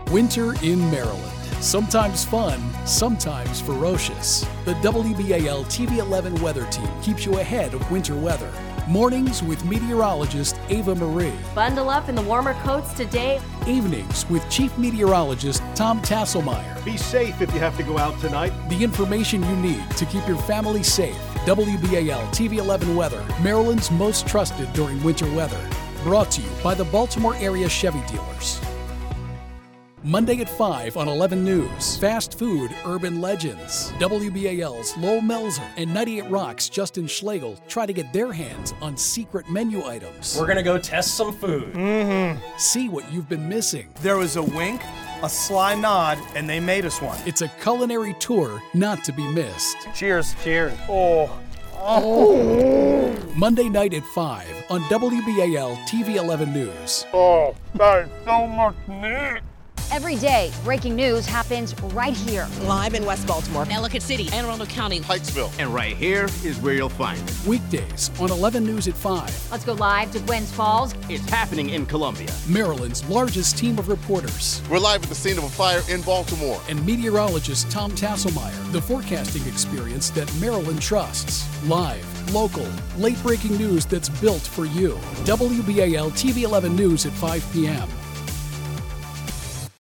Winter in Maryland. Sometimes fun, sometimes ferocious. The WBAL TV 11 weather team keeps you ahead of winter weather. Mornings with meteorologist Ava Marie. Bundle up in the warmer coats today. Evenings with Chief Meteorologist Tom Tasselmeyer. Be safe if you have to go out tonight. The information you need to keep your family safe. WBAL TV 11 weather, Maryland's most trusted during winter weather. Brought to you by the Baltimore area Chevy dealers. Monday at 5 on 11 News. Fast food urban legends. WBAL's Lowell Melzer and 98 Rock's Justin Schlegel try to get their hands on secret menu items. We're gonna go test some food. See what you've been missing. There was a wink, a sly nod, and they made us one. It's a culinary tour not to be missed. Cheers. Cheers. Monday night at 5 on WBAL TV 11 News. Oh, that is so much meat. Every day, breaking news happens right here. Live in West Baltimore, Ellicott City, Anne Arundel County, Pikesville. And right here is where you'll find it. Weekdays on 11 News at 5. Let's go live to Gwynns Falls. It's happening in Columbia. Maryland's largest team of reporters. We're live at the scene of a fire in Baltimore. And meteorologist Tom Tasselmeyer. The forecasting experience that Maryland trusts. Live, local, late-breaking news that's built for you. WBAL TV 11 News at 5 p.m.